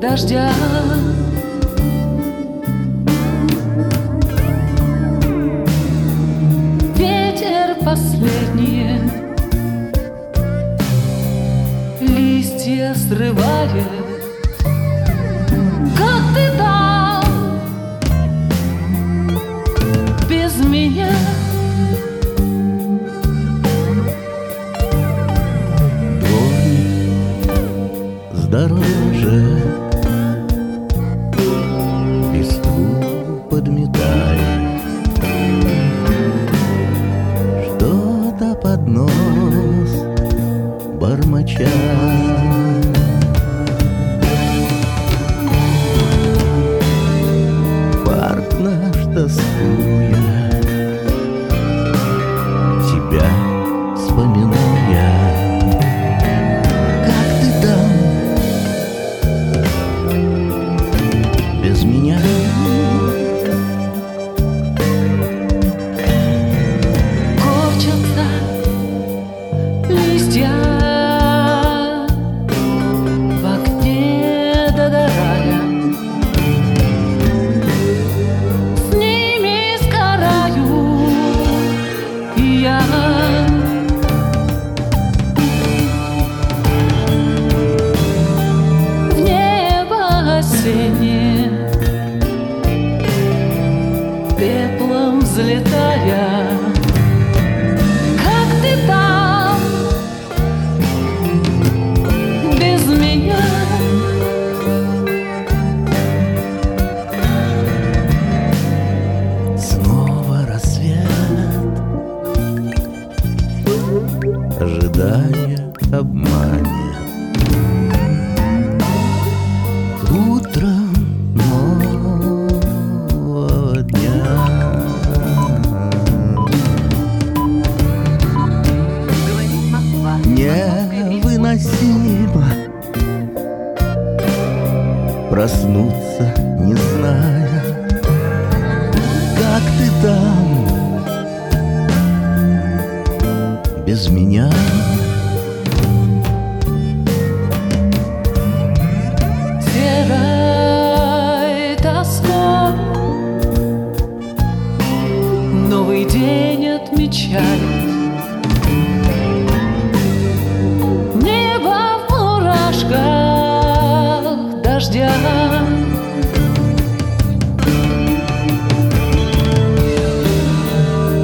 дождя. Ветер последние листья срывает. Как ты там без меня? Дороже листву подметая, что-то под нос бормоча. Парк наш тоскуя, тебя вспоминая. Без меня корчатся листья в окне догорая. С ними сгораю и я. В небо осеннее пеплом взлетая. Как ты там без меня? Снова рассвет, ожидание обманет. Утром нового дня невыносимо проснуться, не зная, как ты там без меня. Серой тоской новый день отмечает. Небо в мурашках дождя.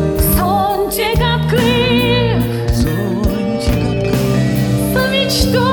Зонтик открыв, за мечтой